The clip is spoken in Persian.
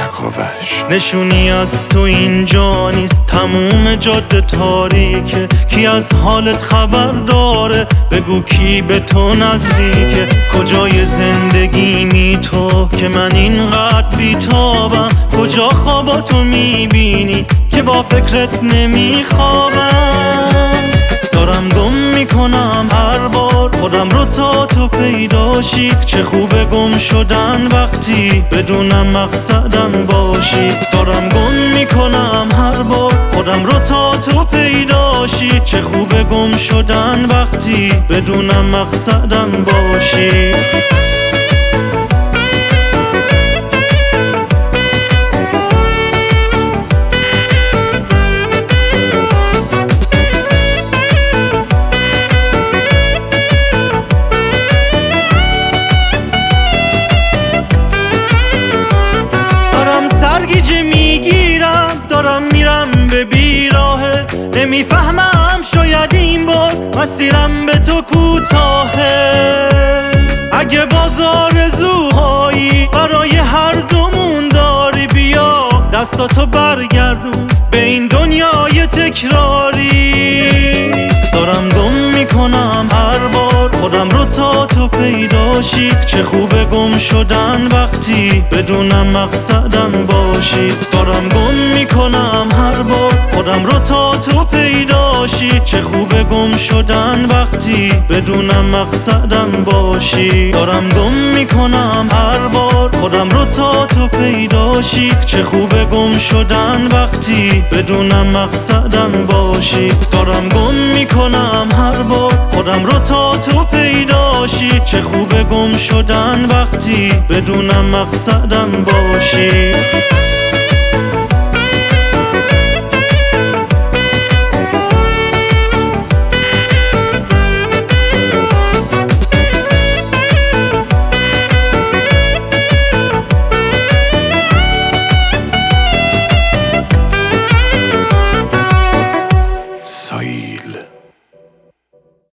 نکاوش. نشونی از تو اینجا نیست، تموم جاده تاریکه. کی از حالت خبر داره؟ بگو کی به تو نزدیکه. کجای زندگیمی تو که من اینقدر بیتابم؟ کجا خواباتو میبینی که با فکرت نمیخوابم؟ دارم گم میکنم هر بار خودم رو تا تو پیداشی. چه خوبه گم شدن وقتی بدونم مقصدم باشی. دارم گم میکنم هر بار خودم رو تا تو پیداشی. چه خوبه گم شدن وقتی بدونم مقصدم باشی. سرگیجه میگیرم دارم میرم به بیراهه. نمیفهمم شاید این بار مسیرم به تو کوتاهه. اگه باز آرزوهایی برای هر دومون داری، بیا دستاتو برگردون به این دنیای تکراری. دارم گم میکنم هر بار خودم رو تا تو پیداشی. چه خوبه گم شدن وقتی بدونم مقصدم باشی. دارم گم میکنم هر بار خودم رو تا تو پیداشی. چه خوبه گم شدن وقتی بدونم مقصدم باشی. دارم گم میکنم هر بار خودم رو تا تو پیداشی. چه خوبه گم شدن وقتی بدونم مقصدم باشی. دارم گم میکنم هر بار خودم رو تا تو پیداشی. چه خوبه گم شدن وقتی بدونم مقصدم باشی.